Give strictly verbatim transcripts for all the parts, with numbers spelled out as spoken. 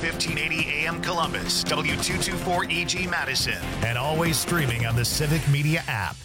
fifteen eighty A M Columbus, W two twenty-four E G Madison, and always streaming on the Civic Media app.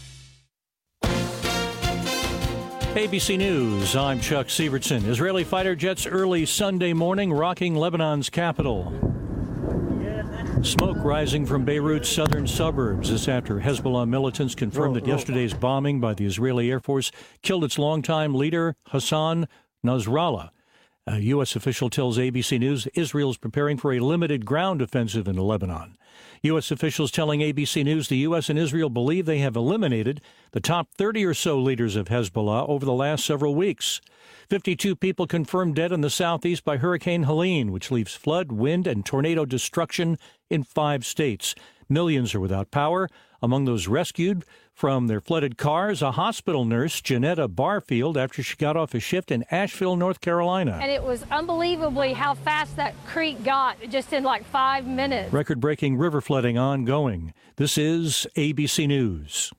A B C News, I'm Chuck Sievertson. Israeli fighter jets early Sunday morning rocking Lebanon's capital. Smoke rising from Beirut's southern suburbs. This after Hezbollah militants confirmed that yesterday's bombing by the Israeli Air Force killed its longtime leader, Hassan Nasrallah. A U S official tells A B C News Israel is preparing for a limited ground offensive in Lebanon. U S officials telling A B C News the U S and Israel believe they have eliminated the top thirty or so leaders of Hezbollah over the last several weeks. fifty-two people confirmed dead in the southeast by Hurricane Helene, which leaves flood, wind, and tornado destruction in five states. Millions are without power. Among those rescued from their flooded cars, a hospital nurse, Janetta Barfield, after she got off a shift in Asheville, North Carolina. And it was unbelievably how fast that creek got, just in like five minutes. Record-breaking river flooding ongoing. This is A B C News.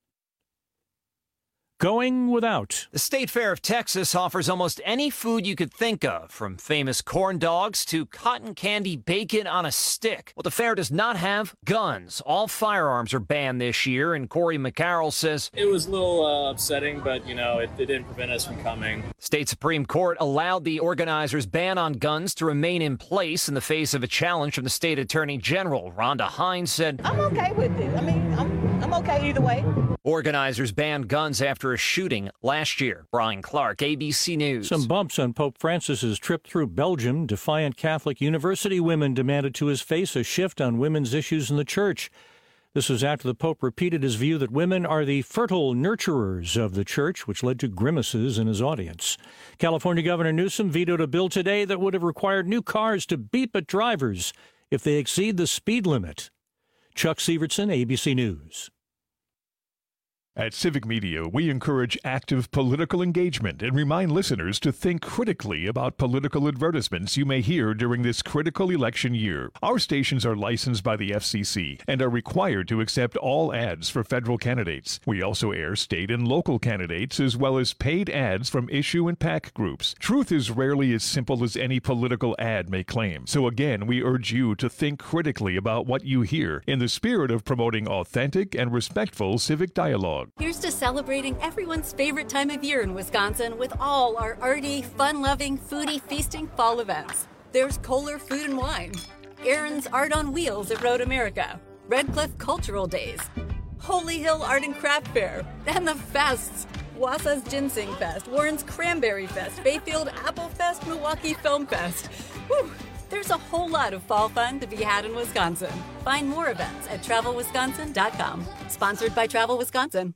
Going without. The State Fair of Texas offers almost any food you could think of, from famous corn dogs to cotton candy bacon on a stick. What the fair does not have, guns. All firearms are banned this year, and Corey McCarroll says it was a little uh, upsetting, but, you know, it, it didn't prevent us from coming. State Supreme Court allowed the organizers' ban on guns to remain in place in the face of a challenge from the state attorney general. Rhonda Hines said, I'm okay with it. I mean, I'm, I'm okay either way. Organizers banned guns after a shooting last year. Brian Clark, A B C News. Some bumps on Pope Francis's trip through Belgium. Defiant Catholic University women demanded to his face a shift on women's issues in the church. This was after the Pope repeated his view that women are the fertile nurturers of the church, which led to grimaces in his audience. California Governor Newsom vetoed a bill today that would have required new cars to beep at drivers if they exceed the speed limit. Chuck Sievertson, A B C News. At Civic Media, we encourage active political engagement and remind listeners to think critically about political advertisements you may hear during this critical election year. Our stations are licensed by the F C C and are required to accept all ads for federal candidates. We also air state and local candidates as well as paid ads from issue and PAC groups. Truth is rarely as simple as any political ad may claim. So again, we urge you to think critically about what you hear in the spirit of promoting authentic and respectful civic dialogue. Here's to celebrating everyone's favorite time of year in Wisconsin with all our arty, fun-loving, foodie, feasting fall events. There's Kohler Food and Wine, Aaron's Art on Wheels at Road America, Red Cliff Cultural Days, Holy Hill Art and Craft Fair, and the fests. Wausau's Ginseng Fest, Warren's Cranberry Fest, Bayfield Apple Fest, Milwaukee Film Fest. Whew. There's a whole lot of fall fun to be had in Wisconsin. Find more events at travel wisconsin dot com. Sponsored by Travel Wisconsin.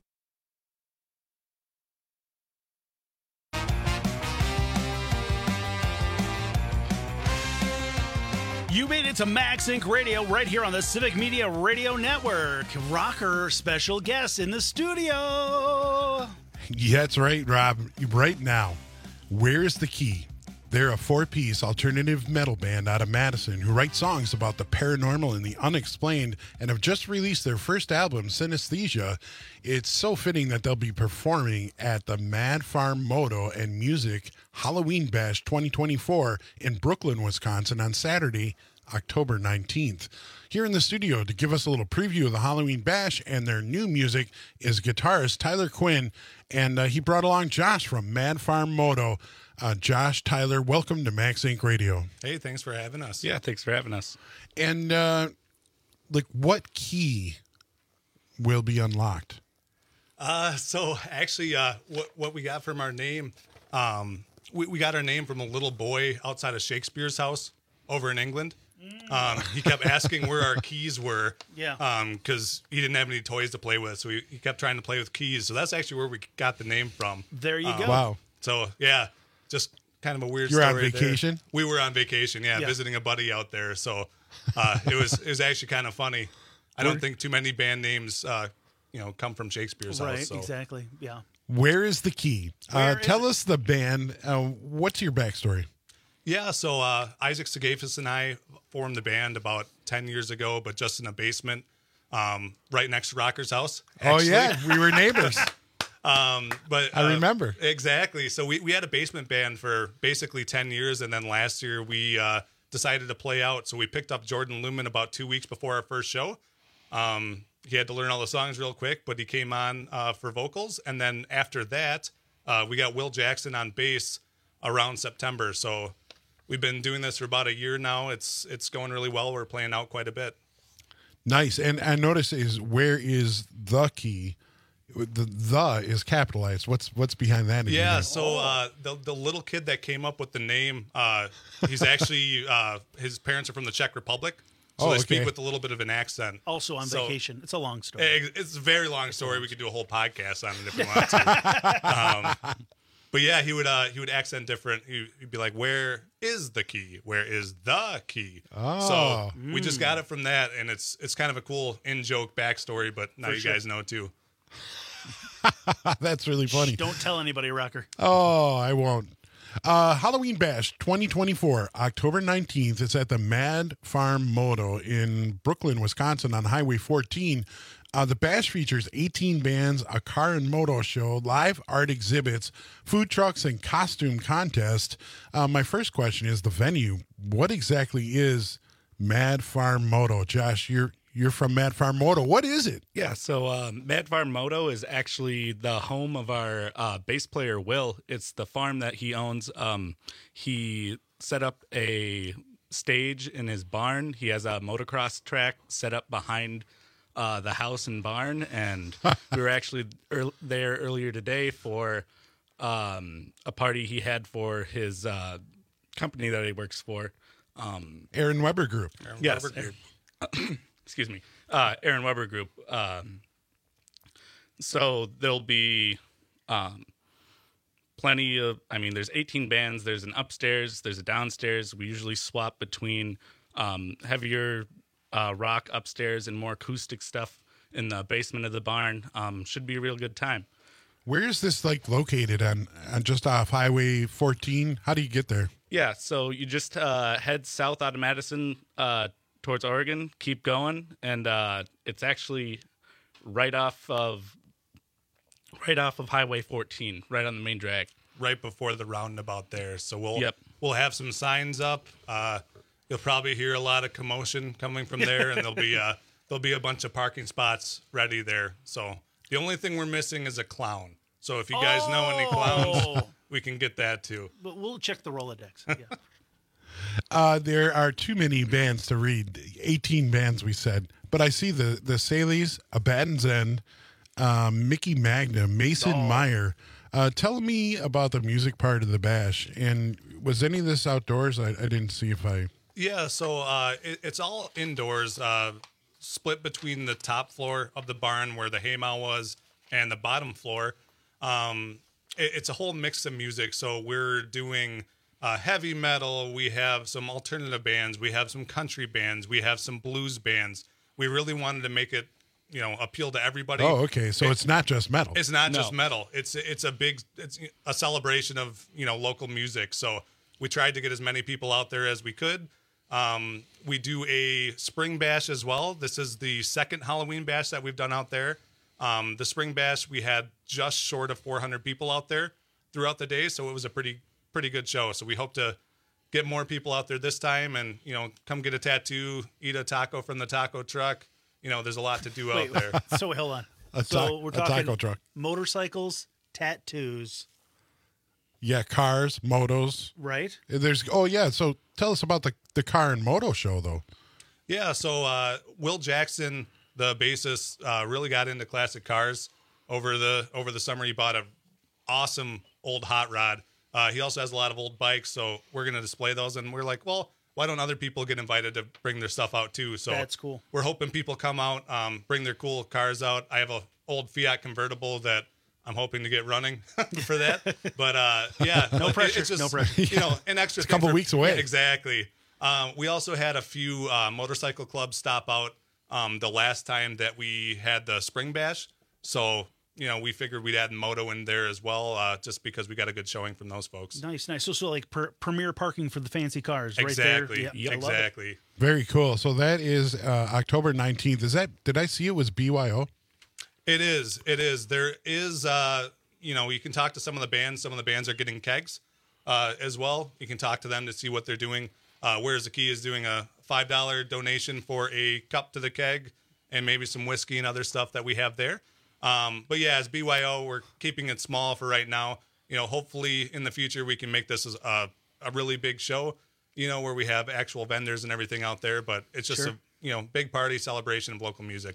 You made it to Max Inc Radio right here on the Civic Media Radio Network. Rocker special guest in the studio. Yeah, that's right, Rob. Right now, Where's the Key? They're a four-piece alternative metal band out of Madison who write songs about the paranormal and the unexplained and have just released their first album, Synesthesia. It's so fitting that they'll be performing at the Mad Farm Moto and Music Halloween Bash twenty twenty-four in Brooklyn, Wisconsin on Saturday, October nineteenth. Here in the studio to give us a little preview of the Halloween Bash and their new music is guitarist Tyler Quinn, and uh, he brought along Josh from Mad Farm Moto. Uh, Josh, Tyler, welcome to Max Inc Radio. Hey, thanks for having us. Yeah, thanks for having us. And, uh, like, what key will be unlocked? Uh, so, actually, uh, what, what we got from our name, um, we, we got our name from a little boy outside of Shakespeare's house over in England. Um, he kept asking where our keys were. Yeah. Um, because he didn't have any toys to play with, so he, he kept trying to play with keys. So that's actually where we got the name from. There you um, go. Wow. So, yeah. Just kind of a weird You're story. on vacation? There. We were on vacation, yeah, Yeah. visiting a buddy out there. So uh, it was it was actually kind of funny. I don't think too many band names, uh, you know, come from Shakespeare's Right, house. So. exactly. Yeah. Where is the Key? Uh, Where is tell it? us the band. Uh, what's your backstory? Yeah, so uh, Isaac Sagafis and I formed the band about ten years ago, but just in a basement um, right next to Rocker's house. Oh, Actually. yeah. We were neighbors. Um, but I uh, remember. Exactly. So we, we had a basement band for basically ten years. And then last year we uh, decided to play out. So we picked up Jordan Lumen about two weeks before our first show. Um, he had to learn all the songs real quick, but he came on uh, for vocals. And then after that, uh, we got Will Jackson on bass around September. So we've been doing this for about a year now. It's it's going really well. We're playing out quite a bit. Nice. And I notice is where is the key? The the is capitalized. What's what's behind that? Yeah, Again? so uh, the the little kid that came up with the name, uh, he's actually uh, his parents are from the Czech Republic, so Oh, they okay. speak with a little bit of an accent. Also on So- vacation. It's a long story. It- It's a very long story. We could do a whole podcast on it if we want to. um, but yeah, he would uh, he would accent different. He, he'd be like, "Where is the key? Where is the key?" Oh. So we Mm. just got it from that, and it's it's kind of a cool in joke backstory. But now For you sure. guys know too. That's really funny. Shh, don't tell anybody, Rocker. Oh, I won't. Uh, Halloween Bash twenty twenty-four, October nineteenth. It's at the Mad Farm Moto in Brooklyn, Wisconsin on Highway fourteen. Uh, the Bash features eighteen bands, a car and moto show, live art exhibits, food trucks, and costume contest. Uh, my first question is the venue. What exactly is Mad Farm Moto? Josh, you're you're from Mad Farm Moto. What is it? Yeah, so um, Mad Farm Moto is actually the home of our uh, bass player, Will. It's the farm that he owns. Um, he set up a stage in his barn. He has a motocross track set up behind uh, the house and barn. And we were actually ear- there earlier today for um, a party he had for his uh, company that he works for. Um, Aaron Weber Group. Aaron yes. Weber Group. Excuse me, uh, Aaron Weber Group. Um, so there'll be um, plenty of, I mean, there's eighteen bands. There's an upstairs, there's a downstairs. We usually swap between um, heavier uh, rock upstairs and more acoustic stuff in the basement of the barn. Um, should be a real good time. Where is this like located on, on just off Highway fourteen? How do you get there? Yeah, so you just uh, head south out of Madison uh, towards Oregon, keep going, and uh, it's actually right off of right off of Highway fourteen, right on the main drag. Right before the roundabout there. So we'll Yep. we'll have some signs up. Uh, you'll probably hear a lot of commotion coming from there, and there'll be uh there'll be a bunch of parking spots ready there. So the only thing we're missing is a clown. So if you guys know any clowns, Oh. we can get that too. But we'll check the Rolodex. Yeah. Uh, there are too many bands to read. eighteen bands, we said. But I see the the Saleys, Abaddon's End, um, Mickey Magna, Mason Oh. Meyer. Uh, tell me about the music part of the bash. And was any of this outdoors? I, I didn't see if I. Yeah, so uh, it, it's all indoors, uh, split between the top floor of the barn where the haymow was and the bottom floor. Um, it, it's a whole mix of music. So we're doing uh, heavy metal. We have some alternative bands. We have some country bands. We have some blues bands. We really wanted to make it, you know, appeal to everybody. Oh, okay. So It- it's not just metal. It's not just No. metal. It's it's a big it's a celebration of, you know, local music. So we tried to get as many people out there as we could. Um, we do a spring bash as well. This is the second Halloween bash that we've done out there. Um, the spring bash, we had just short of four hundred people out there throughout the day, so it was a pretty pretty good show. So we hope to get more people out there this time, and you know, come get a tattoo, eat a taco from the taco truck. You know, there's a lot to do Wait, out there. so hold on. A so ta- we're a talking taco truck. motorcycles, tattoos, Yeah, cars, motos. right? There's. Oh, yeah. So tell us about the, the car and moto show, though. Yeah, so uh, Will Jackson, the bassist, uh, really got into classic cars over the over the summer. He bought a awesome old hot rod. Uh, he also has a lot of old bikes, so we're going to display those. And we're like, well, why don't other people get invited to bring their stuff out too? So That's cool. We're hoping people come out, um, bring their cool cars out. I have a old Fiat convertible that I'm hoping to get running for that. But uh, yeah, No it- pressure, It's just, no pressure. You know, an extra It's a couple thing for- weeks away. Yeah, exactly. Um, we also had a few uh, motorcycle clubs stop out um, the last time that we had the spring bash. So, you know, we figured we'd add moto in there as well, uh, just because we got a good showing from those folks. Nice, nice. So, so like per, premier parking for the fancy cars, Exactly. right there. Yeah, I love it. Exactly. Very cool. So that is uh, October nineteenth. Is that? Did I see it was B Y O? It is. It is. There is, uh, you know, you can talk to some of the bands. Some of the bands are getting kegs uh, as well. You can talk to them to see what they're doing. Uh, Where's the Key is doing a five dollar donation for a cup to the keg and maybe some whiskey and other stuff that we have there. Um, but yeah, as B Y O, we're keeping it small for right now. You know, hopefully in the future we can make this as a, a really big show, you know, where we have actual vendors and everything out there. But it's just Sure. a, you know, big party celebration of local music.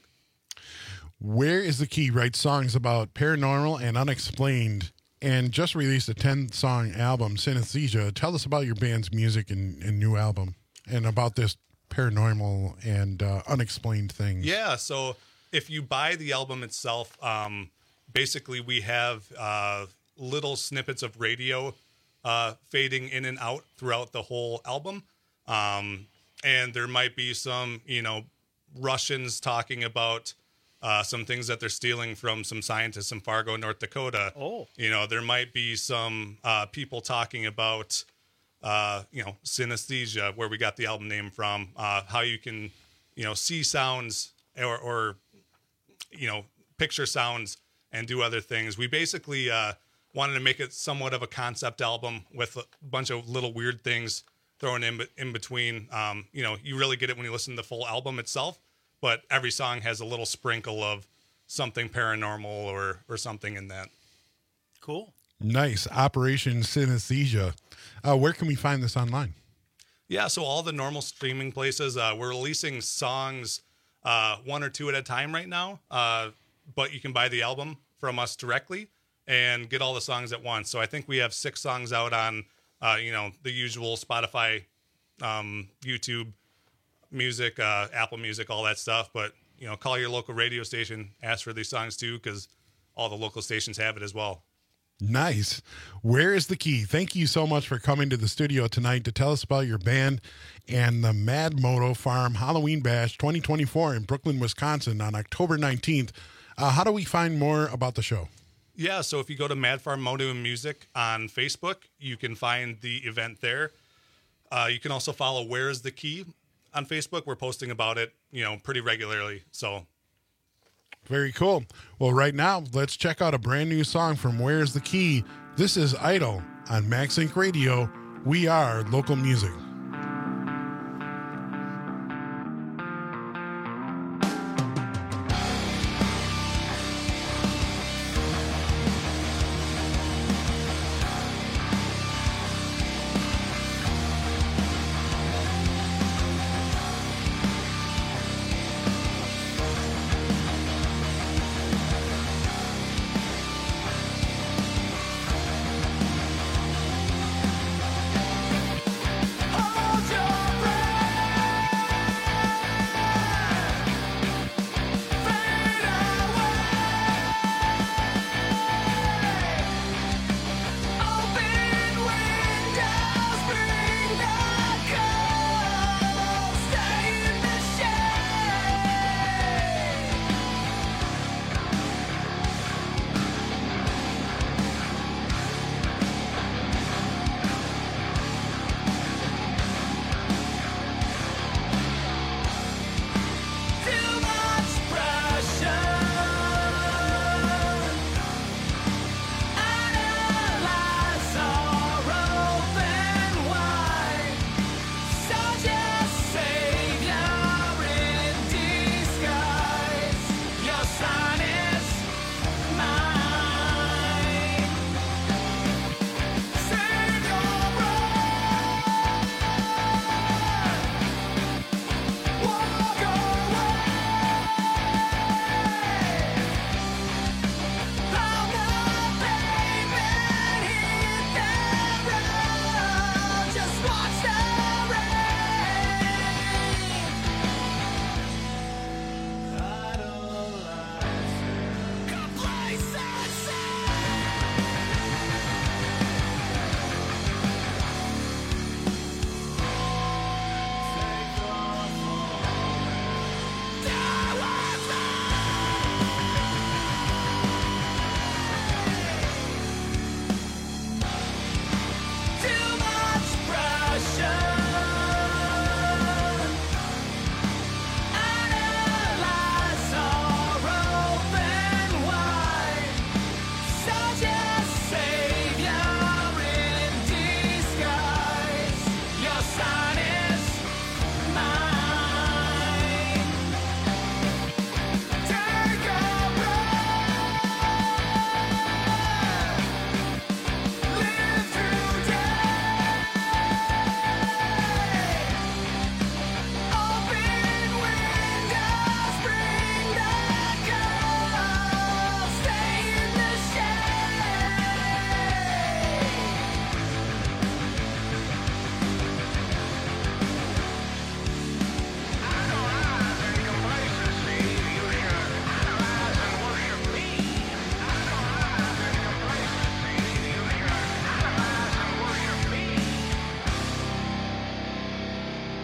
Where is the Key writes songs about paranormal and unexplained, and just released a ten-song album, Synesthesia. Tell us about your band's music and, and new album, and about this paranormal and uh, unexplained things. Yeah, so if you buy the album itself, um, basically we have uh, little snippets of radio uh, fading in and out throughout the whole album. Um, and there might be some, you know, Russians talking about uh, some things that they're stealing from some scientists in Fargo, North Dakota. Oh. You know, there might be some uh, people talking about, uh, you know, synesthesia, where we got the album name from, uh, how you can, you know, see sounds or, or, you know, picture sounds and do other things. We basically uh, wanted to make it somewhat of a concept album with a bunch of little weird things thrown in in between. Um, you know, you really get it when you listen to the full album itself, but every song has a little sprinkle of something paranormal or or something in that. Cool. Nice. Operation Synesthesia. Uh, where can we find this online? Yeah, so all the normal streaming places. Uh, we're releasing songs uh, one or two at a time right now, uh, but you can buy the album from us directly and get all the songs at once. So I think we have six songs out on, uh, you know, the usual Spotify, um, YouTube Music, uh, Apple Music, all that stuff. But, you know, call your local radio station, ask for these songs too, because all the local stations have it as well. Nice. Where is the Key? Thank you so much for coming to the studio tonight to tell us about your band and the Mad Moto Farm Halloween Bash twenty twenty-four in Brooklyn, Wisconsin on October nineteenth. Uh, how do we find more about the show? Yeah, so if you go to Mad Farm Moto and Music on Facebook, you can find the event there. Uh, you can also follow Where's the Key on Facebook. We're posting about it, you know, pretty regularly. So very cool. Well, right now, let's check out a brand new song from Where's the Key. This is Idol on Max Inc Radio. We are local music. Oh!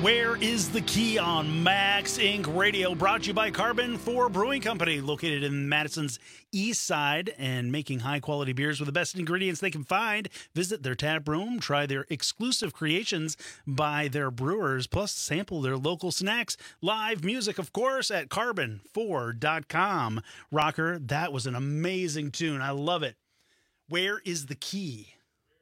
Where is the Key on Max Incorporated. Radio, brought to you by Carbon four Brewing Company, located in Madison's east side and making high-quality beers with the best ingredients they can find. Visit their tap room, try their exclusive creations by their brewers, plus sample their local snacks. Live music, of course, at carbon four dot com. Rocker, that was an amazing tune. I love it. Where is the Key?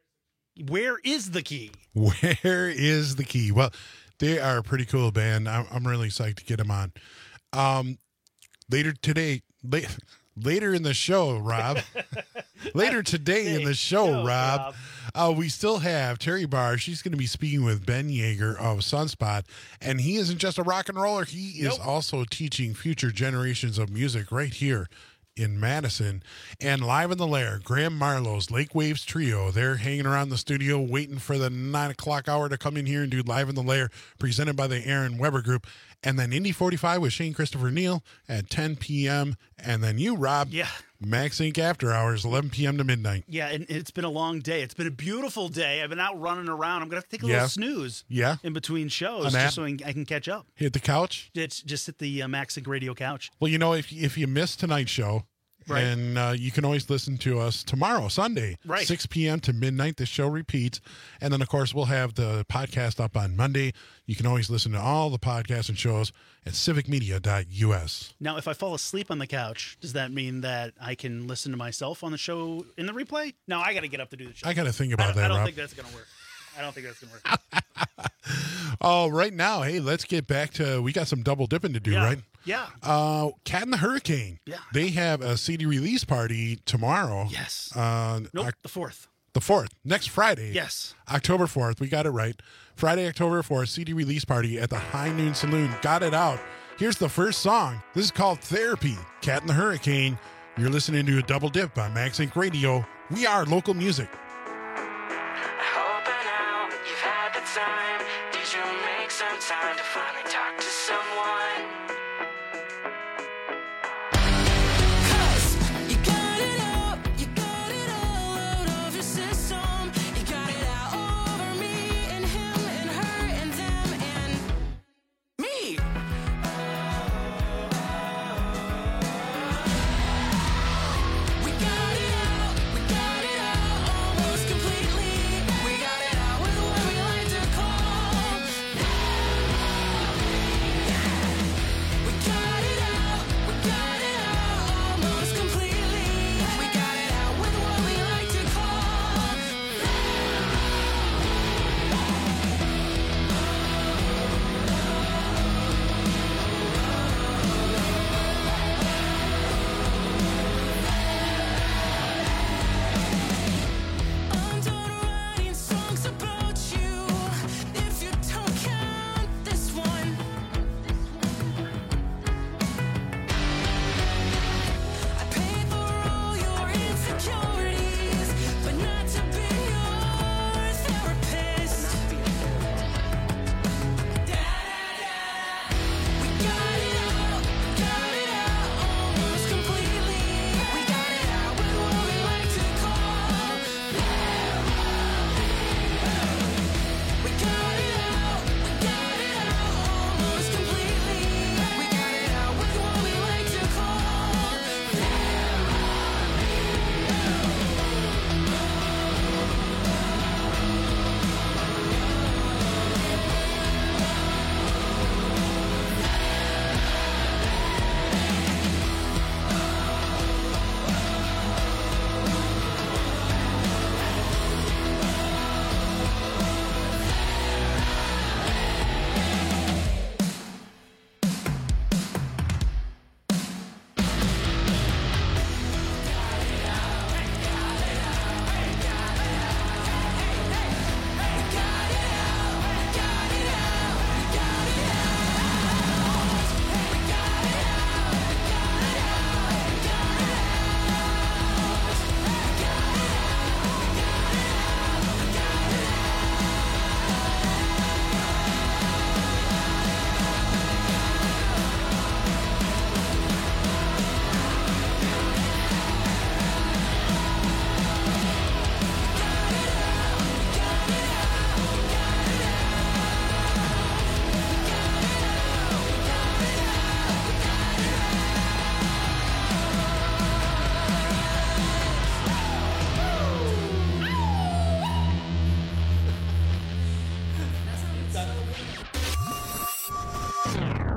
Where is the Key? Where is the Key? Well, they are a pretty cool band. I'm, I'm really psyched to get them on. Um, later today, late, later in the show, Rob. later today in the show, show Rob, Rob. Uh, we still have Terry Barr. She's going to be speaking with Ben Yeager of Sunspot, and he isn't just a rock and roller. He nope. is also teaching future generations of music right here in Madison. And live in the lair, Graham Marlowe's Lake Waves Trio. They're hanging around the studio waiting for the nine o'clock hour to come in here and do Live in the Lair, presented by the Aaron Weber Group. And then Indy forty-five with Shane Christopher Neal at ten p.m. And then you, Rob. Yeah. Max Inc After Hours, eleven p.m. to midnight. Yeah, and it's been a long day. It's been a beautiful day. I've been out running around. I'm going to have to take a yeah. little snooze yeah. in between shows An just so I can catch up. Hit the couch? It's just hit the uh, Max Inc Radio couch. Well, you know, if, if you missed tonight's show, right. And uh, you can always listen to us tomorrow, Sunday, right. six p.m. to midnight. The show repeats. And then, of course, we'll have the podcast up on Monday. You can always listen to all the podcasts and shows at civic media dot u s. Now, if I fall asleep on the couch, does that mean that I can listen to myself on the show in the replay? No, I got to get up to do the show. I got to think about I that, I don't Rob. think that's going to work. I don't think that's going to work. Oh, right now, hey, let's get back to, we got some double dipping to do, yeah. right? Yeah. Uh, Cat and the Hurricane. Yeah. They have a C D release party tomorrow. Yes. Uh, nope, the fourth. The fourth. Next Friday. Yes. October fourth. We got it right. Friday, October fourth, C D release party at the High Noon Saloon. Got it out. Here's the first song. This is called Therapy, Cat and the Hurricane. You're listening to a double dip on Max Inc Radio. We are local music. Time. Did you make some time to finally talk to someone? Cause you got it out, you got it all out of your system. You got it out over me and him and her and them and me. We got it out, we got it out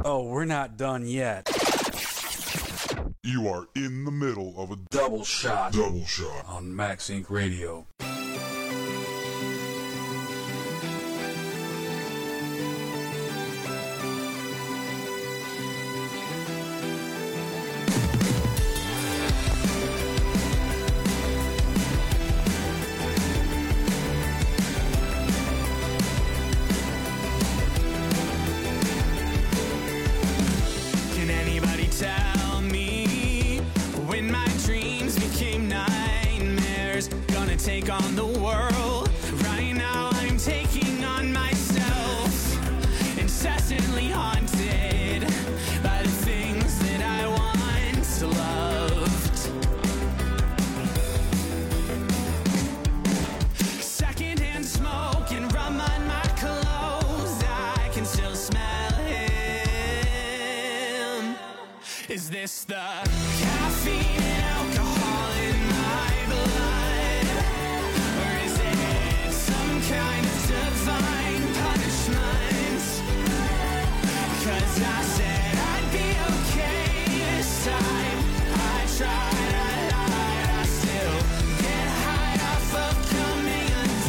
Oh, we're not done yet. You are in the middle of a Double shot. double shot. On Max Inc Radio. Can anybody tell me when my dreams became nightmares? Gonna take on the world. Right now I'm taking on myself. Incessantly haunted by the things that I once loved. Secondhand smoke and rum on my clothes. I can still smell him. Is this the caffeine and alcohol in my blood? Or is it some kind of divine punishment? 'Cause I said I'd be okay this time. I tried, I lied, I still get high off of coming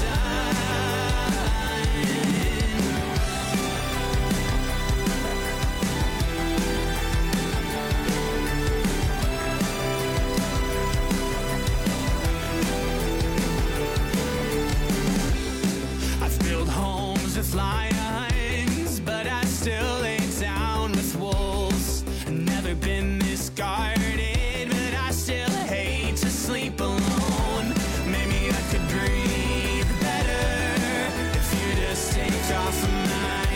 I've built homes with lions, but I still lay down with wolves. Never been this guarded, but I still hate to sleep alone. Maybe I could breathe better if you just take off my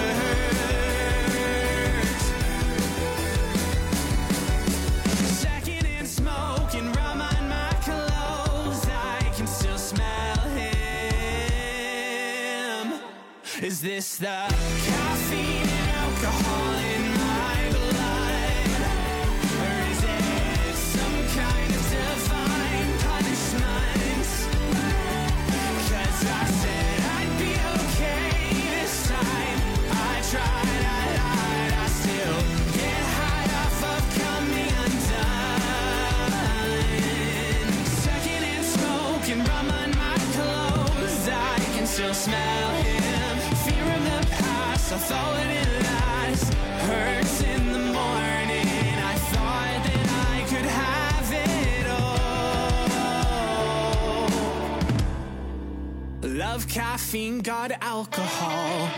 shirt. Secondhand smoke and rum on my clothes. I can still smell him. Is this the caffeine and alcohol in my blood? Or is it some kind of divine punishment? 'Cause I said I'd be okay this time. I tried, I lied, I still get high off of coming undone. Secondhand smoke and rum on my clothes. I can still smell him. Fear of the past, I thought it last. Hurts in the morning. I thought that I could have it all. Love caffeine, got alcohol.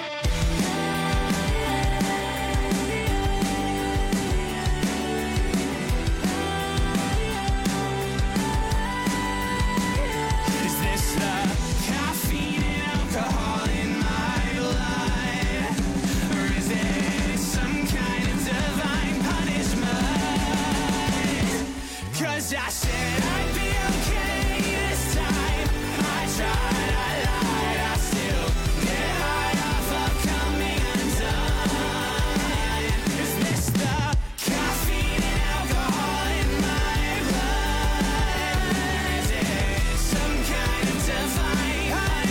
Is this the caffeine and alcohol in my blood? Or is it some kind of divine punishment? 'Cause I said I'd be okay this time. I tried, I lied, I still get high off of coming undone. Is this the caffeine and alcohol in my blood? Or is it some kind of divine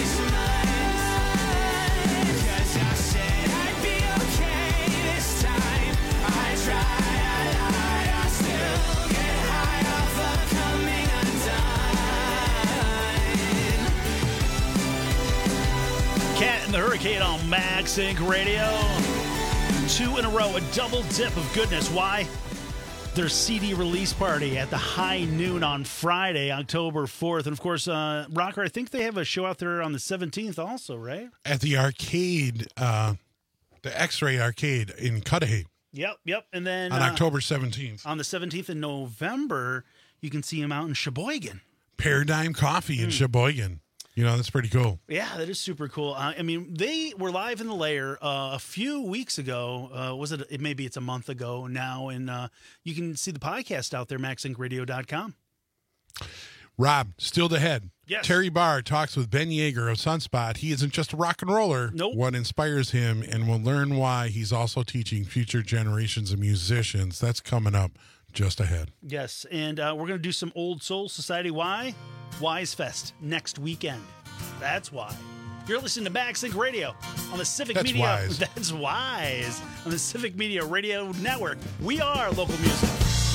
punishment? 'Cause I said I'd be okay this time. I tried, I lied, I still get high off of coming undone. Cat and the Hurricane on Max Inc Radio. Two in a row, a double dip of goodness. Why? Their C D release party at the High Noon on Friday, October fourth. And of course, uh, Rocker, I think they have a show out there on the seventeenth also, right? At the arcade, uh, the X-Ray Arcade in Cudahy Yep, yep. And then on uh, October seventeenth. on the seventeenth of November, you can see him out in Sheboygan. Paradigm Coffee in Mm. Sheboygan. You know, that's pretty cool. Yeah, that is super cool. Uh, I mean, they were live in the lair uh, a few weeks ago. Uh, was it, it? Maybe it's a month ago now. And uh, you can see the podcast out there, max inc radio dot com. Rob, still the head. Yes. Terry Barr talks with Ben Yeager of Sunspot. He isn't just a rock and roller. Nope. What inspires him, and we'll learn why he's also teaching future generations of musicians. That's coming up just ahead. Yes, and uh, we're going to do some Old Soul Society. Why? Wise Fest next weekend. That's why. You're listening to MagSync Radio on the Civic That's Media. wise. That's wise. On the Civic Media Radio Network. We are local music.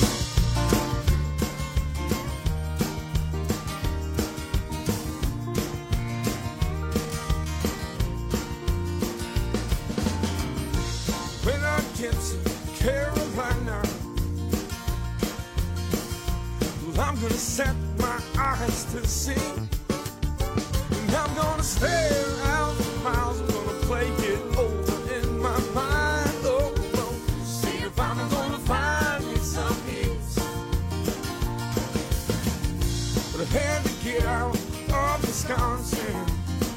When I get to Carolina, well, I'm gonna set my eyes to see. And I'm gonna stare out for miles. I'm gonna play it over in my mind. Oh, oh, see if I'm gonna find me some peace. But I had to get out of Wisconsin.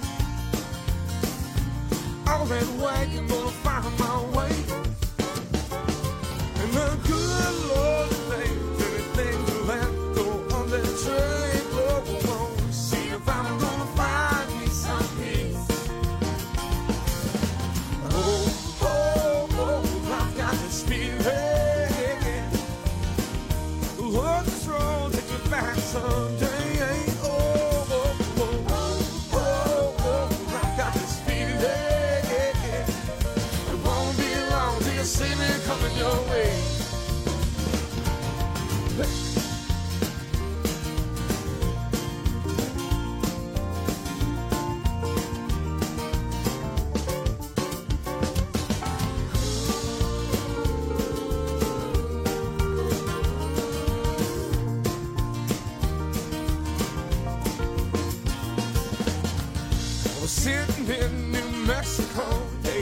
All that wagon gonna find my way. And the good Lord knows everything to let go on that train. Oh, oh, oh, see if I'm gonna find me some peace. Oh, oh, oh, I've got this feeling. Lord, this road takes me back someday. Oh, oh, oh, oh, oh, oh, I've got this feeling. See me coming your way. I was sitting in New Mexico, yeah.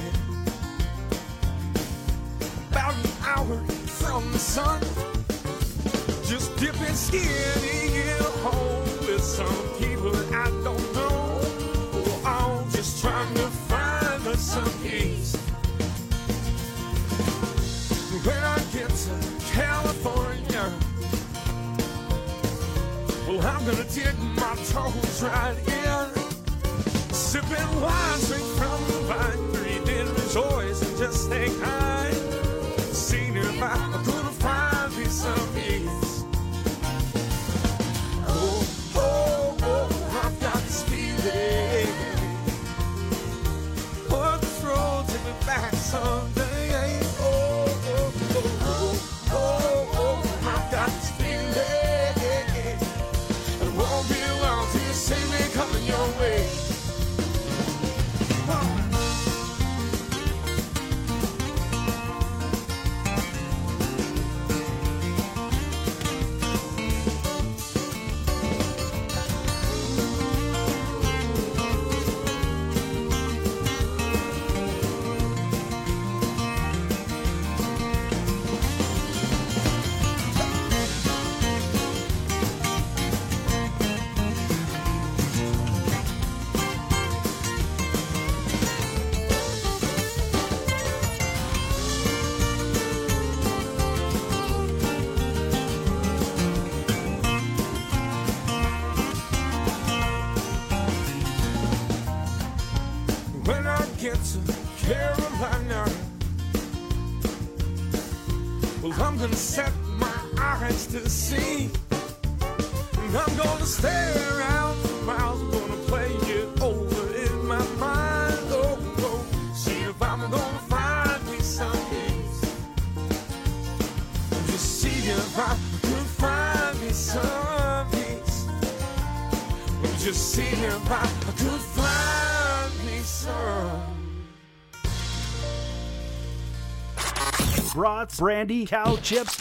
About an hour from the sun, just dipping skinny in a hole with some people that I don't know. Oh, I'm just trying to find us some peace. When I get to California, well, I'm gonna dig my toes right in, sipping wine straight from the vine, breathing rejoice and just stay kind. Seeing if I'm gonna find me some peace. Oh, oh, oh, I've got this feeling. But this road take me back someday. Oh, oh, oh, oh, oh, oh, I've got this feeling. It won't be long till you see me coming your way. When I get to Carolina, well, I'm gonna set my eyes to see. And I'm gonna stare out for miles. I'm gonna play it over in my mind. Oh, oh, see if I'm gonna find me some peace. Just see if I can find me some peace. Just see if I could find me some. Brats, brandy, cow chips,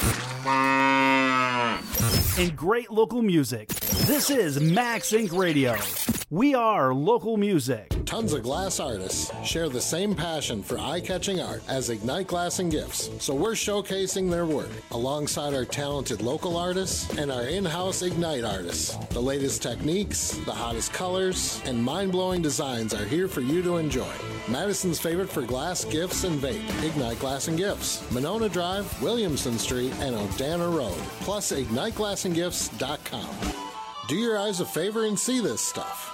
and great local music. This is MagSync Radio. We are local music. Tons of glass artists share the same passion for eye-catching art as Ignite Glass and Gifts, so we're showcasing their work alongside our talented local artists and our in-house Ignite artists. The latest techniques, the hottest colors, and mind-blowing designs are here for you to enjoy. Madison's favorite for glass, gifts, and vape, Ignite Glass and Gifts, Monona Drive, Williamson Street, and Odana Road, plus ignite glass and gifts dot com. Do your eyes a favor and see this stuff.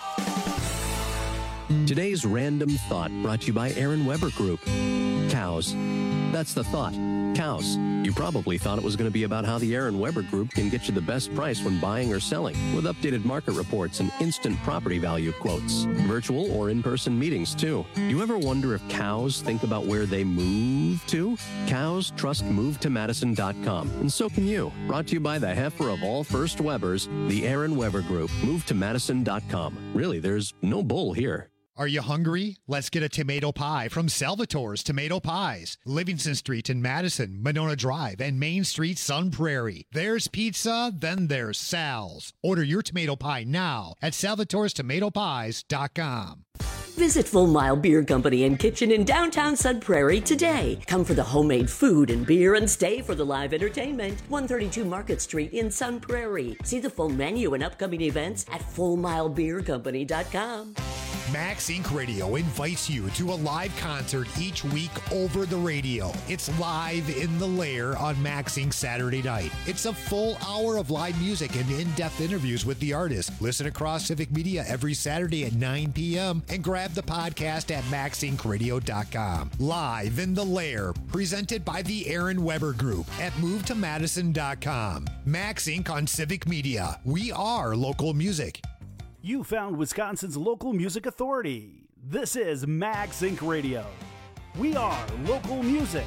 Today's Random Thought brought to you by Aaron Weber Group. Cows. That's the thought. Cows. You probably thought it was going to be about how the Aaron Weber Group can get you the best price when buying or selling, with updated market reports and instant property value quotes. Virtual or in-person meetings, too. You ever wonder if cows think about where they move to? Cows trust move to madison dot com, and so can you. Brought to you by the heifer of all First Webers, the Aaron Weber Group. move to madison dot com. Really, there's no bull here. Are you hungry? Let's get a tomato pie from Salvatore's Tomato Pies. Livingston Street in Madison, Monona Drive, and Main Street, Sun Prairie. There's pizza, then there's Sal's. Order your tomato pie now at salvatores tomato pies dot com. Visit Full Mile Beer Company and Kitchen in downtown Sun Prairie today. Come for the homemade food and beer and stay for the live entertainment. one thirty-two Market Street in Sun Prairie. See the full menu and upcoming events at full mile beer company dot com. Max Inc Radio invites you to a live concert each week over the radio. It's Live in the Lair on Max Inc Saturday night. It's a full hour of live music and in-depth interviews with the artist. Listen across Civic Media every Saturday at nine p.m. and grab the podcast at max inc radio dot com. Live in the Lair, presented by the Aaron Weber Group at move to madison dot com. Max Inc on Civic Media. We are local music. You found Wisconsin's local music authority. This is Max Inc Radio. We are local music.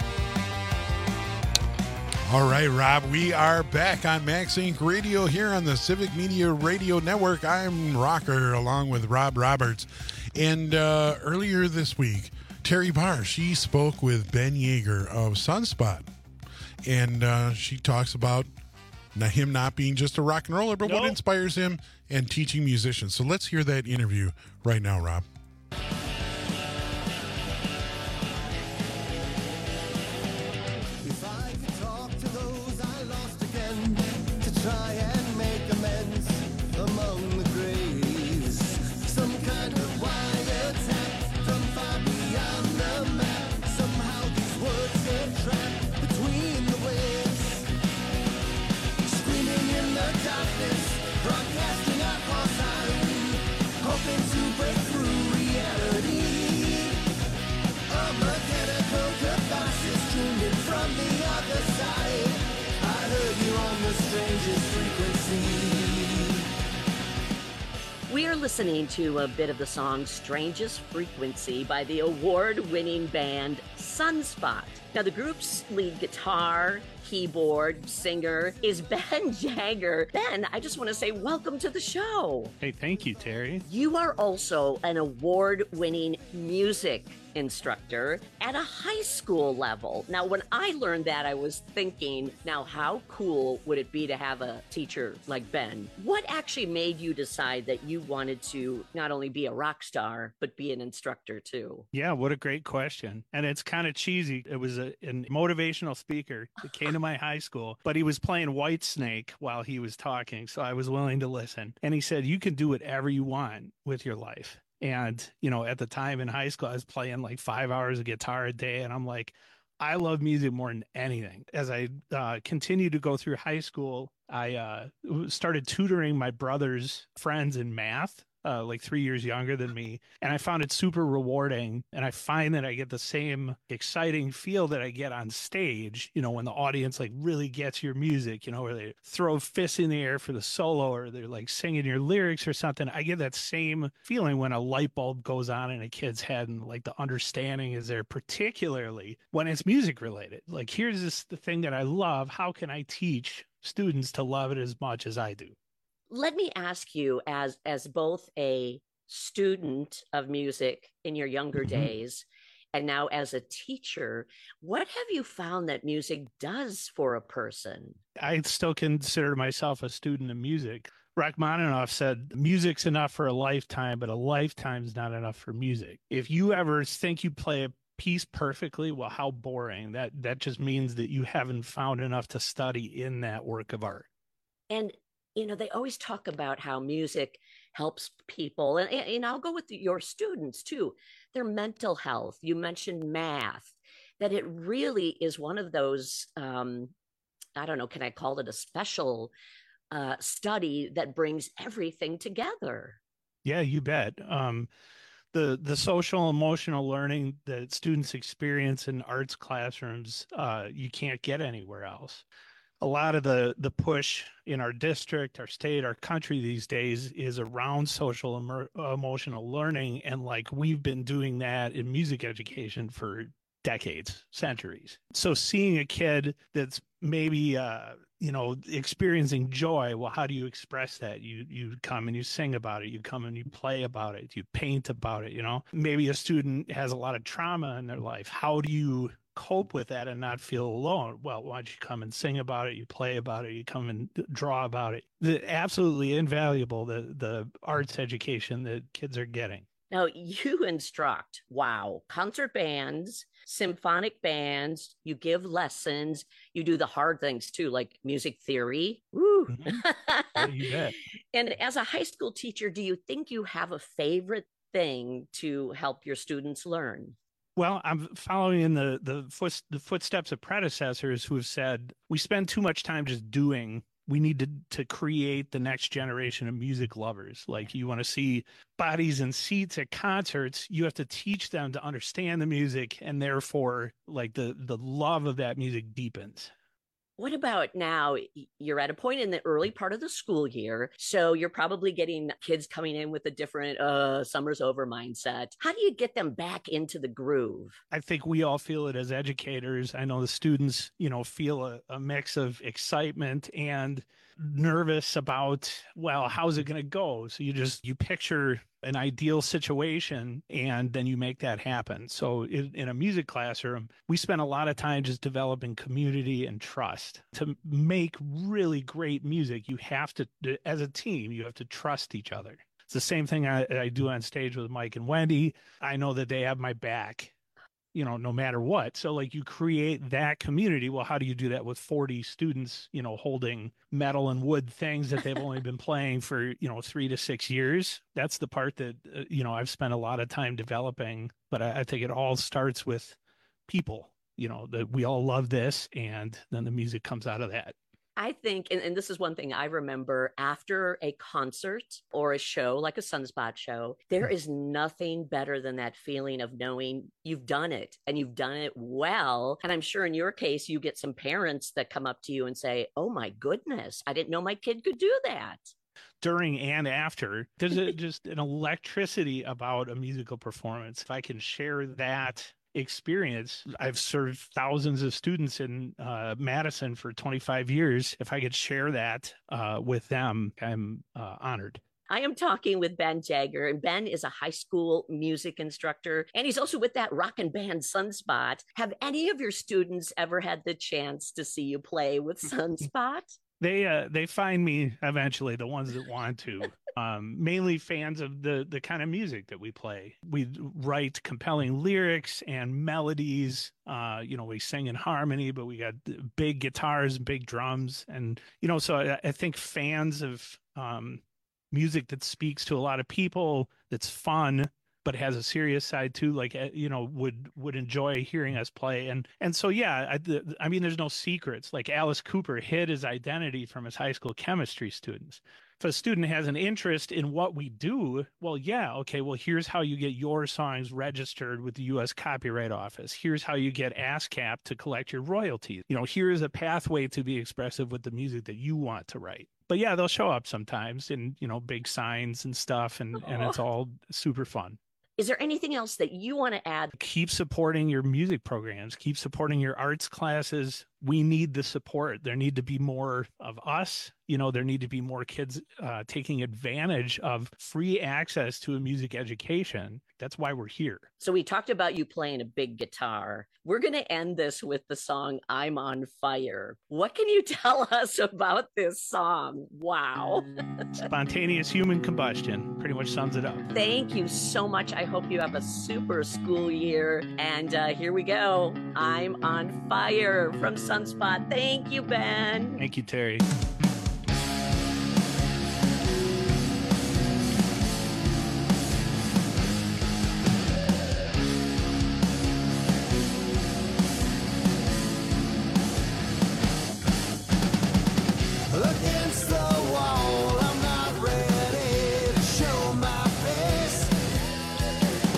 All right, Rob, we are back on Max Inc Radio here on the Civic Media Radio Network. I'm Rocker along with Rob Roberts. And uh, earlier this week, Terry Barr, she spoke with Ben Yeager of Sunspot. And uh, she talks about not him not being just a rock and roller, but Nope. what inspires him and teaching musicians. So let's hear that interview right now, Rob. If I could talk to those I lost again, to try and make amends among the graves, some kind of wiretap from far beyond the map. Somehow these words get trapped between the waves, screaming in the darkness, broadcasting our call sign, hoping to break through reality. A mechanical catharsis tuned in from the other side. I heard you on the strangest frequency. We are listening to a bit of the song Strangest Frequency by the award-winning band Sunspot. Now, the group's lead guitar, keyboard, singer is Ben Jagger. Ben, I just want to say welcome to the show. Hey, thank you, Terry. You are also an award-winning music instructor at a high school level. Now, when I learned that, I was thinking, now how cool would it be to have a teacher like Ben? What actually made you decide that you wanted to not only be a rock star, but be an instructor too? Yeah, what a great question. And it's kind of cheesy. It was a, a motivational speaker that came to my high school, but he was playing Whitesnake while he was talking. So I was willing to listen. And he said, you can do whatever you want with your life. And, you know, at the time in high school, I was playing like five hours of guitar a day. And I'm like, I love music more than anything. As I uh, continued to go through high school, I uh, started tutoring my brother's friends in math. Uh, like three years younger than me. And I found it super rewarding. And I find that I get the same exciting feel that I get on stage, you know, when the audience like really gets your music, you know, where they throw fists in the air for the solo or they're like singing your lyrics or something. I get that same feeling when a light bulb goes on in a kid's head and like the understanding is there, particularly when it's music related. Like, here's this the thing that I love. How can I teach students to love it as much as I do? Let me ask you, as as both a student of music in your younger Mhm. days and now as a teacher, what have you found that music does for a person? I still consider myself a student of music. Rachmaninoff said, music's enough for a lifetime, but a lifetime's not enough for music. If you ever think you play a piece perfectly, well, how boring. That that just means that you haven't found enough to study in that work of art. And you know, they always talk about how music helps people, and, and I'll go with your students too, their mental health. You mentioned math, that it really is one of those, um, I don't know, can I call it a special uh, study that brings everything together? Yeah, you bet. Um, the the social emotional learning that students experience in arts classrooms, uh, you can't get anywhere else. A lot of the the push in our district, our state, our country these days is around social emer- emotional learning, and like we've been doing that in music education for decades, centuries. So seeing a kid that's maybe uh, you know, experiencing joy, well, how do you express that? You you come and you sing about it. You come and you play about it. You paint about it. You know, maybe a student has a lot of trauma in their life. How do you cope with that and not feel alone? Well, why don't you come and sing about it? You play about it. You come and draw about it. The absolutely invaluable the the arts education that kids are getting. Now, you instruct, wow, concert bands, symphonic bands, you give lessons, you do the hard things too, like music theory. Woo. Mm-hmm. Yeah, you bet. And as a high school teacher, do you think you have a favorite thing to help your students learn? Well, I'm following in the the, foot, the footsteps of predecessors who have said we spend too much time just doing. We need to to create the next generation of music lovers. Like, you want to see bodies and seats at concerts, you have to teach them to understand the music, and therefore, like, the the love of that music deepens. What about now? You're at a point in the early part of the school year, so you're probably getting kids coming in with a different uh, summer's over mindset. How do you get them back into the groove? I think we all feel it as educators. I know the students, you know, feel a, a mix of excitement and nervous about, well, how's it going to go? So you just, you picture an ideal situation and then you make that happen. So in, in a music classroom, we spend a lot of time just developing community and trust. To make really great music, you have to, as a team, you have to trust each other. It's the same thing I, I do on stage with Mike and Wendy. I know that they have my back, you know, no matter what. So like, you create that community. Well, how do you do that with forty students, you know, holding metal and wood things that they've only been playing for, you know, three to six years? That's the part that, uh, you know, I've spent a lot of time developing, but I, I think it all starts with people, you know, that we all love this, and then the music comes out of that. I think, and, and this is one thing I remember, after a concert or a show like a Sunspot show, there is nothing better than that feeling of knowing you've done it and you've done it well. And I'm sure in your case, you get some parents that come up to you and say, oh my goodness, I didn't know my kid could do that. During and after, there's a, just an electricity about a musical performance. If I can share that experience, I've served thousands of students in uh, Madison for twenty-five years. If I could share that uh, with them, I'm uh, honored. I am talking with Ben Jagger, and Ben is a high school music instructor, and he's also with that rockin' band Sunspot. Have any of your students ever had the chance to see you play with Sunspot? They uh, they find me eventually, the ones that want to. Um, mainly fans of the the kind of music that we play. We write compelling lyrics and melodies. Uh, you know, we sing in harmony, but we got big guitars and big drums. And, you know, so I, I think fans of um, music that speaks to a lot of people, that's fun, but has a serious side too, like, you know, would would enjoy hearing us play. And and so, yeah, I, the, I mean, there's no secrets. Like, Alice Cooper hid his identity from his high school chemistry students. If a student has an interest in what we do, well, yeah, okay, well, here's how you get your songs registered with the U S Copyright Office. Here's how you get ASCAP to collect your royalties. You know, here's a pathway to be expressive with the music that you want to write. But yeah, they'll show up sometimes in, you know, big signs and stuff, and, and it's all super fun. Is there anything else that you want to add? Keep supporting your music programs. Keep supporting your arts classes. We need the support. There need to be more of us. You know, there need to be more kids uh, taking advantage of free access to a music education. That's why we're here. So we talked about you playing a big guitar. We're going to end this with the song I'm on Fire. What can you tell us about this song? Wow. Spontaneous human combustion pretty much sums it up. Thank you so much. I hope you have a super school year. And uh, here we go. I'm on Fire from Sunspot. Thank you, Ben. Thank you, Terry. Against the wall, I'm not ready to show my face.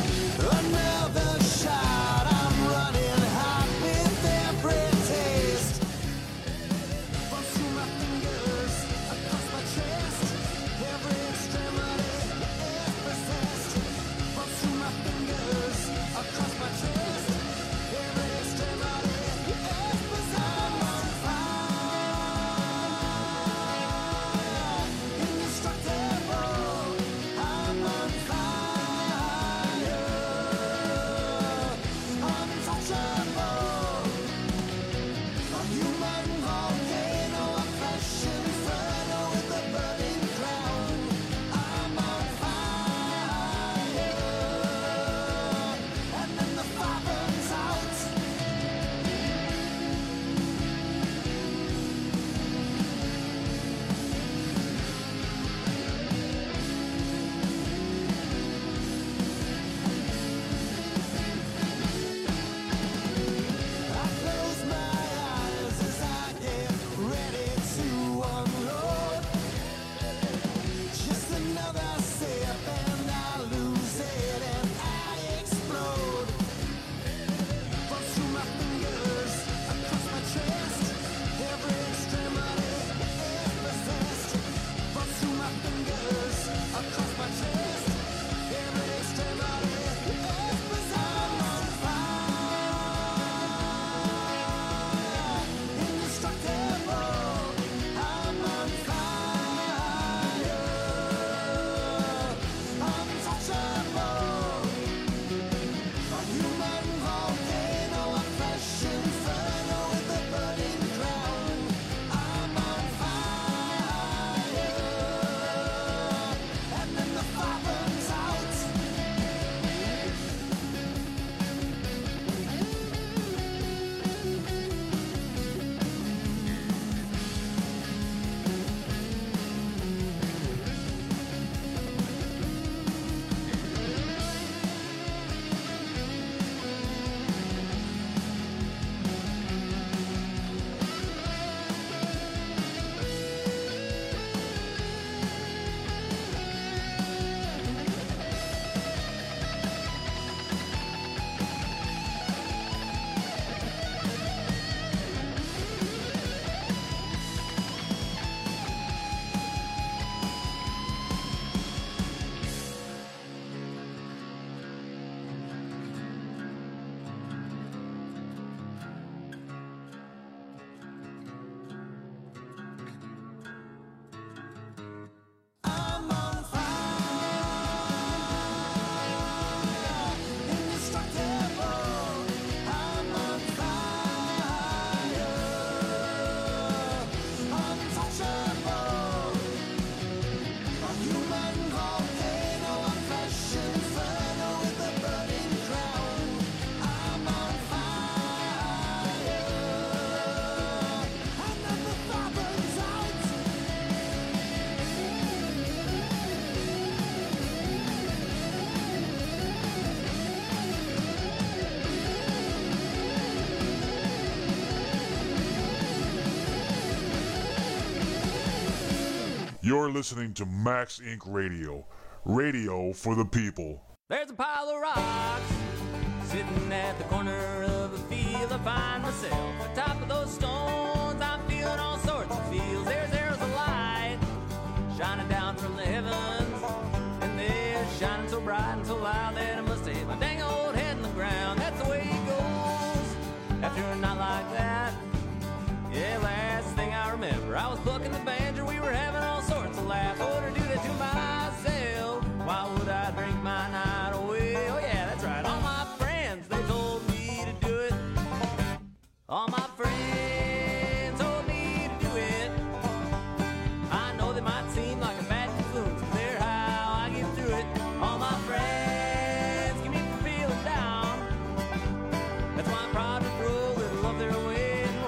You're listening to Max Incorporated. Radio. Radio for the people. There's a pile of rocks sitting at the corner of a field. I find myself atop of those stones. I'm feeling all sorts of feels. There's there's a light shining down from the heavens, and they're shining so bright and so loud that I must hit my dang old head in the ground. That's the way it goes after a night like that. Yeah, last thing I remember, I was bucking the banjo. We were having all sorts of laughs. Oh, to do that to myself, why would I drink my night away? Oh yeah, that's right. All my friends, they told me to do it. All my friends told me to do it. I know they might seem like a bad influence, but they're how I get through it. All my friends keep me from feeling down. That's why I'm proud to throw a little of their way.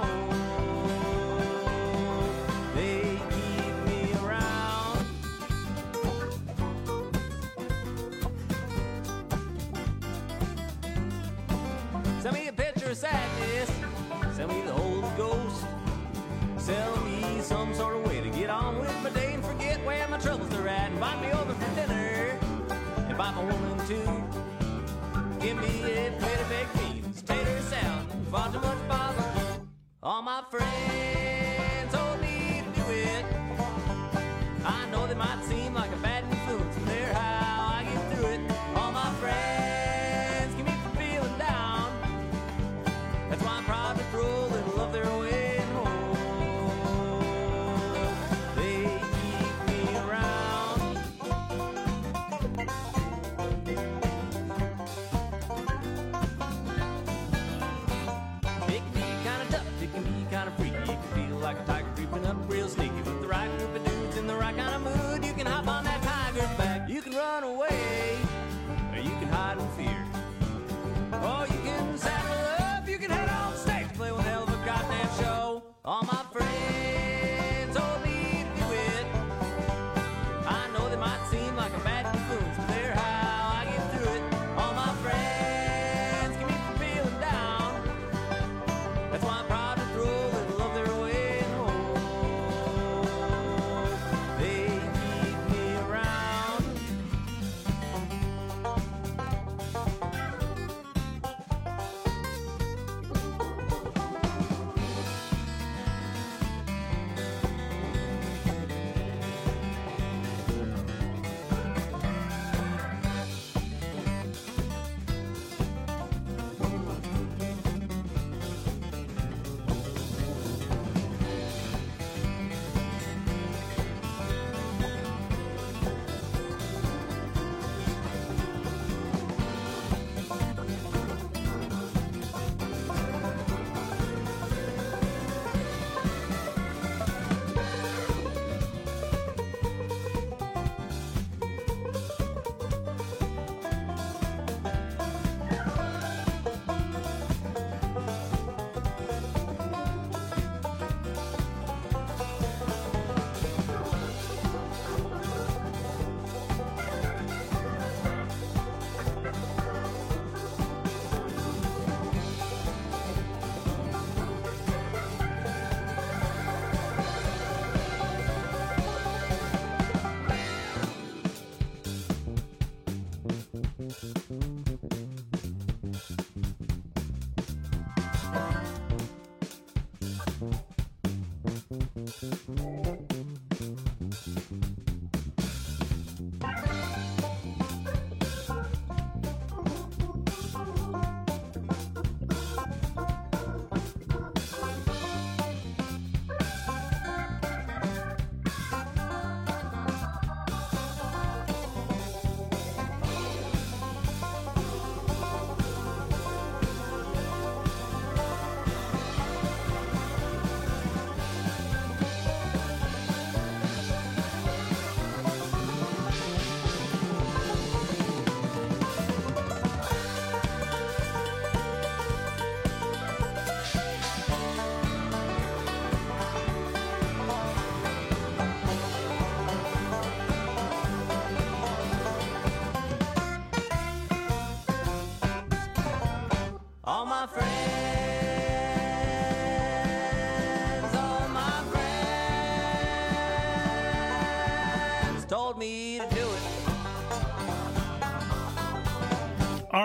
Send me a picture of sadness, send me the Holy Ghost, sell me some sort of way to get on with my day and forget where my troubles are at. Invite me over for dinner, invite my woman too. Give me a plate of baked beans, tater salad, far too much barbecue. All my friends told me to do it. I know they might seem like a bad influence, but they're how I get through it. All my friends keep me from feeling down. That's why I'm proud to throw a little of their way home. They keep me around. It can be kind of tough, it can be kind of freaky. It can feel like a tiger creeping up real sneaky. With the right group of dudes in the right kind of mood, you can hop on that tiger's back. You can run away, or you can hide in fear. Or you can saddle up, you can head on stage, play one hell of a goddamn show. All my friends told me to do it. I know they might seem like a bad influence, but they're how I get through it. All my friends keep me from feeling down. That's why I'm proud to throw a little of their way home. They keep me around.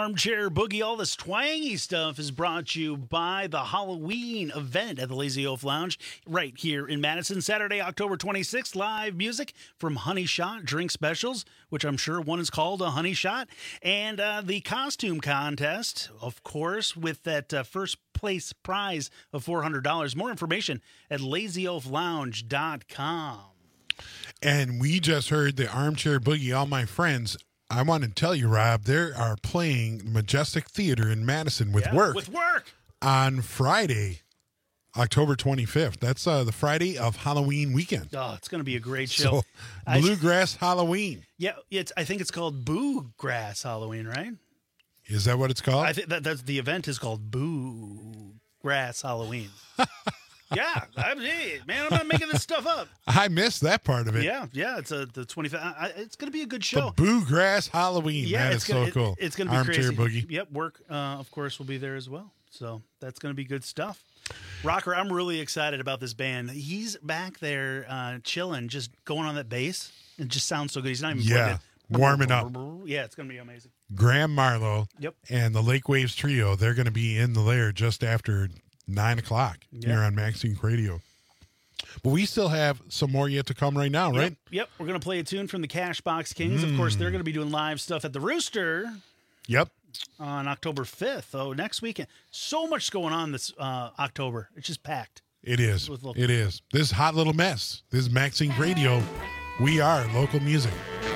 Armchair Boogie. All this twangy stuff is brought to you by the Halloween event at the Lazy Oaf Lounge right here in Madison. Saturday, October twenty-sixth, live music from Honey Shot drink specials, which I'm sure one is called a Honey Shot, and uh, the costume contest, of course, with that uh, first place prize of four hundred dollars. More information at lazy oaf lounge dot com. And we just heard the Armchair Boogie, All My Friends. I want to tell you, Rob, they are playing Majestic Theater in Madison with Yeah, work With work. on Friday, October twenty-fifth. That's uh, the Friday of Halloween weekend. Oh, it's going to be a great show. So, Bluegrass Halloween. Yeah, it's. I think it's called Boo Grass Halloween, right? Is that what it's called? I think that that's the event is called Boo Grass Halloween. Yeah, I'm, hey, man, I'm not making this stuff up. I missed that part of it. Yeah, yeah, it's a the twenty-fifth. I, I, it's going to be a good show. The Bluegrass Halloween. Yeah, that it's is gonna, so it- cool. it's going to be Armchair crazy. Boogie. Yep, work, uh, of course, will be there as well. So that's going to be good stuff. Rocker, I'm really excited about this band. He's back there uh, chilling, just going on that bass. It just sounds so good. He's not even Yeah, playing it. warming up. Yeah, it's going to be amazing. Graham Marlowe Yep. and the Lake Waves Trio, they're going to be in the lair just after nine o'clock Yeah. here on Max Inc Radio. But we still have some more yet to come right now, right? Yep, yep. We're going to play a tune from the Cashbox Kings. Of course, they're going to be doing live stuff at the Rooster Yep. on October fifth. Oh, next weekend. So much going on this uh, October. It's just packed. It is. With local- It is. This hot little mess. This is Max Inc Radio. We are local music.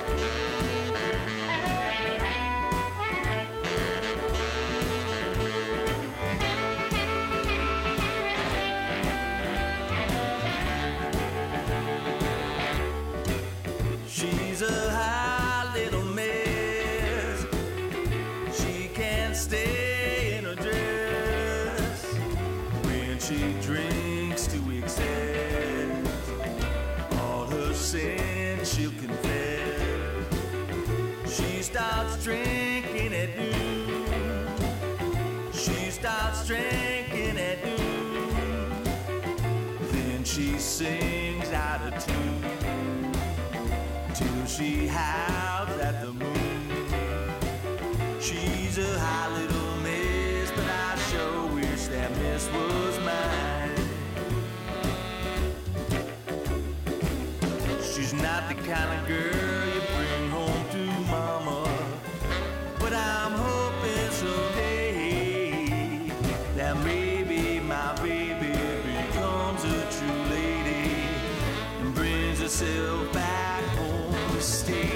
She's a high little mess. She can't stay in her dress. When she drinks to excess, all her sins she'll confess. She starts drinking at noon. She starts drinking at noon. Then she sings out of tune till she howls at the moon. She's a high little miss, but I sure wish that miss was mine. She's not the kind of girl you bring home to mama, but I'm hoping someday that maybe my baby becomes a true lady and brings herself back home to stay.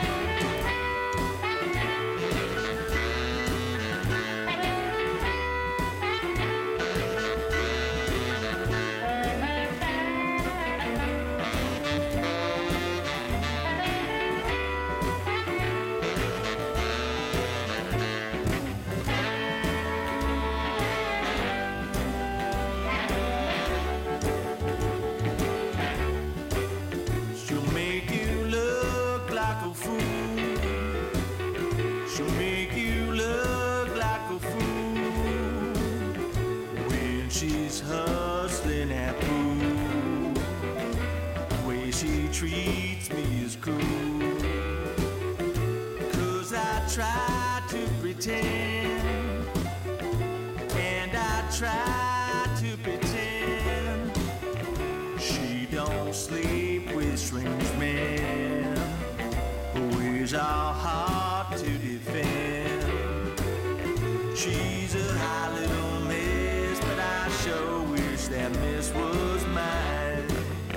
She'll make you look like a fool. She'll make you look like a fool when she's hustling at pool. The way she treats me is cruel. 'Cause I try to pretend, and I try to pretend she don't sleep with strange men. Her ways are hard to defend. She's a high little miss, but I sure wish that miss was mine.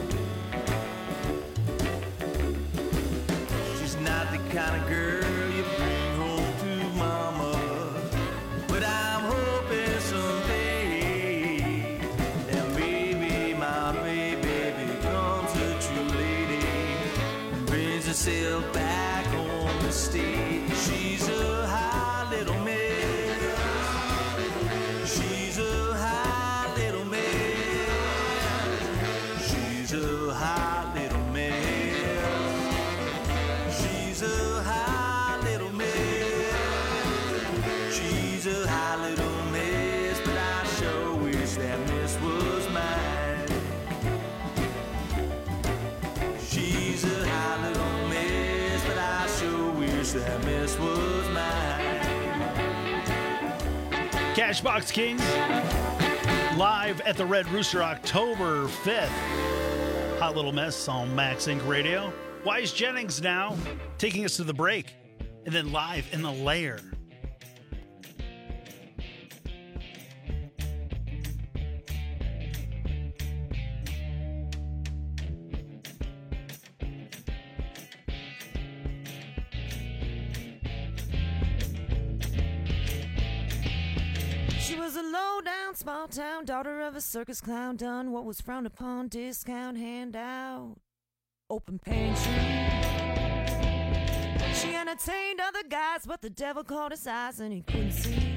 She's not the kind of girl you bring home to mama, but I'm hoping someday that maybe my baby becomes a true lady and brings herself back home to stay. She's a high little miss. She's a high little miss. She's a high little miss. She's a high little miss. She's a high little miss, but I sure wish that miss was mine. She's a high little miss, but I sure wish that miss was mine. Cashbox Kings, live at the Red Rooster October fifth. Hot Little Mess on Max Inc Radio. Wise Jennings now taking us to the break, and then live in the lair. She was a low-down, small-town daughter of a circus clown, done what was frowned upon, discount handout, open pantry. She entertained other guys, but the devil caught his eyes and he couldn't see.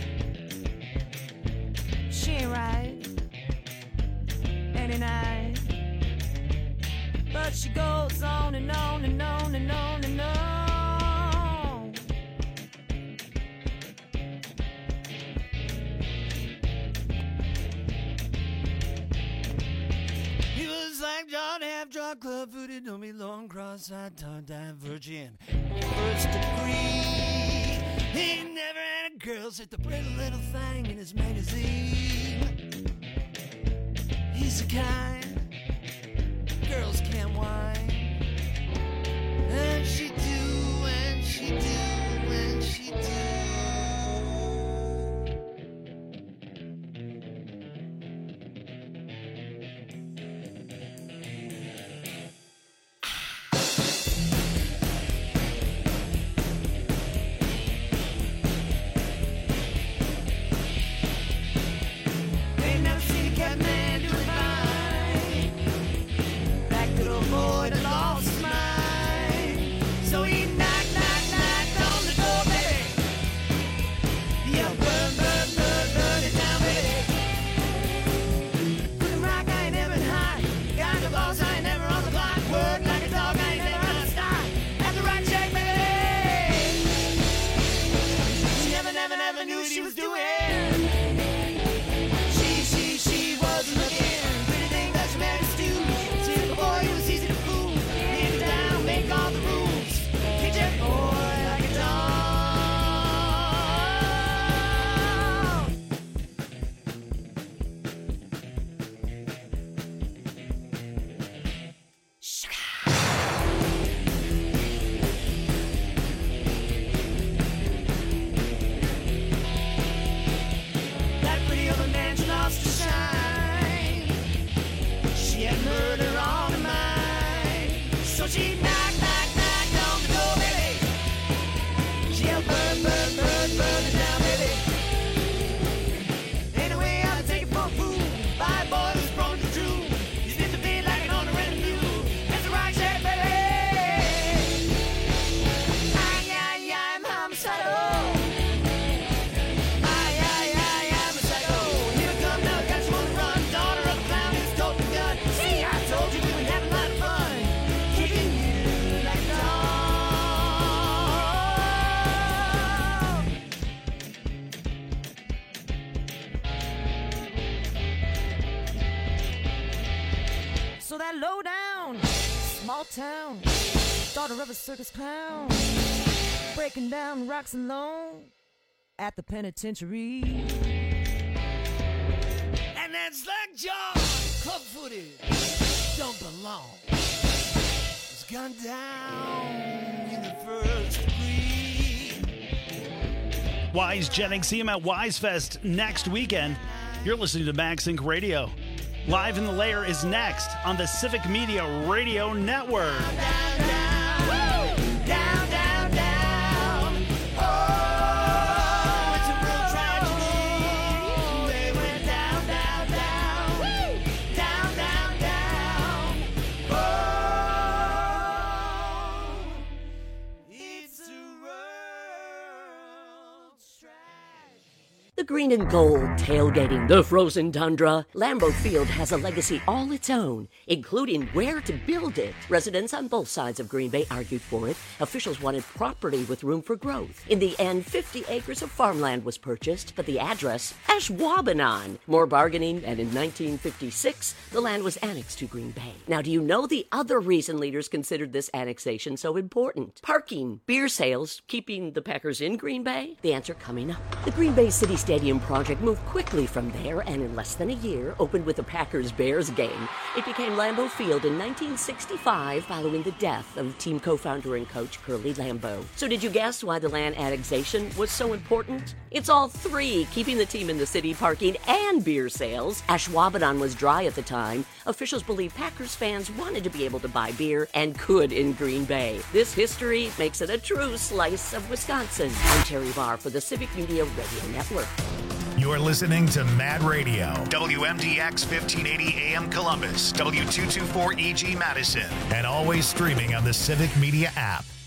She ain't right any night, but she goes on and on and on and on and on. He was like John half drunk, club footed, don't be long, cross-eyed, tongue divergent. First degree, he never had a girl, sit the pretty little thing in his magazine. He's the kind girls can't whine, and she do, and she do, and she do. They never seen a cat man do it fine. That good old boy that lost his mind. So he knocked, knocked, knocked on the door, baby. Yeah, burn, burn, burn, burn it down, baby. Put him rock, I ain't never been hot. Got the boss, I ain't never on the block. Work like a dog, I ain't never on the stop. Have the right check, baby. She never, never, never knew what she was doing. She, she, she wasn't looking. Pretty thing that she married Stu. Typical boy who was easy to fool. Hand it down, make all the rules. Teach every boy like a dog. That pretty old mansion lost her shine. She had murder on her mind. So she knocked, knocked, knocked on the door, baby. She yelled, burn, burn, burn, burn it down, baby. Anyway, I'll take it for a fool. By a boy who's prone to true. You spit the beat like an on the rhythm mule. That's the right shape, baby. Ay, ay, ay, I'm homicidal. Ay, ay, ay, I'm a psycho. Here I come now, got you on the run. Daughter of a clown who's told the gun. See, I told you we would have a lot of fun. Kicking you like a dog. So that low down, small town, daughter of a circus clown, breaking down rocks alone at the penitentiary. And that's like John, club-footed, don't belong. Was gunned down in the first degree. Wise Jennings, see him at Wise Fest next weekend. You're listening to Max Inc Radio. Live in the Lair is next on the Civic Media Radio Network. Down, down, down. Oh, it's a real tragedy. They went down, down, down. Down, down, down. Oh, it's a world's tragedy. The green and gold tailgating the frozen tundra. Lambeau Field has a legacy all its own, including where to build it. Residents on both sides of Green Bay argued for it. Officials wanted property with room for growth. In the end, fifty acres of farmland was purchased, but the address, Ashwaubenon. More bargaining, and in nineteen fifty-six, the land was annexed to Green Bay. Now, do you know the other reason leaders considered this annexation so important? Parking, beer sales, keeping the Packers in Green Bay? The answer coming up. The Green Bay City Stadium stadium project moved quickly from there and in less than a year opened with a Packers-Bears game. It became Lambeau Field in nineteen sixty-five following the death of team co-founder and coach Curly Lambeau. So did you guess why the land annexation was so important? It's all three, keeping the team in the city, parking, and beer sales. Ashwaubenon was dry at the time. Officials believe Packers fans wanted to be able to buy beer and could in Green Bay. This history makes it a true slice of Wisconsin. I'm Terry Barr for the Civic Media Radio Network. You're listening to Mad Radio, W M D X fifteen eighty A M Columbus, W two twenty-four E G Madison, and always streaming on the Civic Media app.